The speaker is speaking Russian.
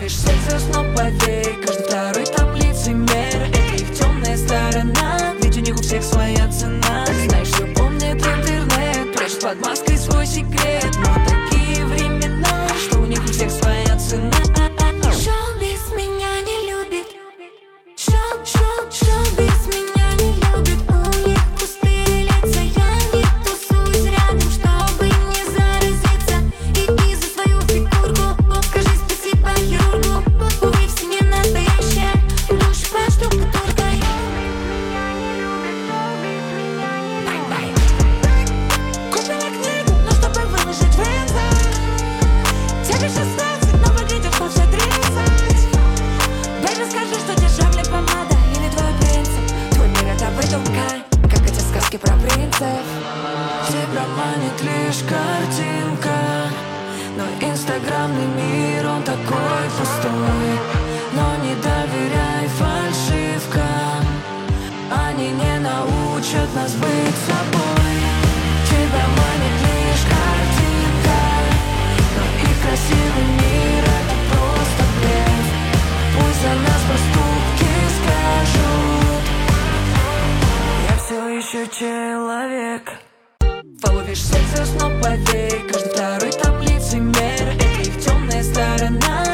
Ловишь всех звезд, но поверь, каждый второй там лицемер. Это их темная сторона, ведь у них у всех своя цена. Знаешь, все помнит интернет, прячет под маской свой секрет. Но такие времена, что у них у всех своя цена. Шоу-биз меня не любит. Шоу-биз меня не любит. У них пустые лица, я не тусуюсь рядом, чтобы не заразиться. И за свою фигурку скажи спасибо хирургу. Увы, в семье настоящая душа под штукатуркой. Купила книгу, но чтобы выложить в инста. Тебе 16, но выглядишь на все 30. Бэйби, скажи, что дешевле помада или твой принцип. Твой мир это выдумка, как эти сказки про принцев. Тебя манит лишь картинка, но инстаграмный мир, он такой пустой. Но не доверяй фальшивкам, они не научат нас быть собой. Тебя манит лишь картинка, но их красивый мир это просто блеф. Пусть за нас поступки скажут, я все еще человек. Ловишь всех звезд, но поверь, каждый второй там лицемер. Это их темная сторона,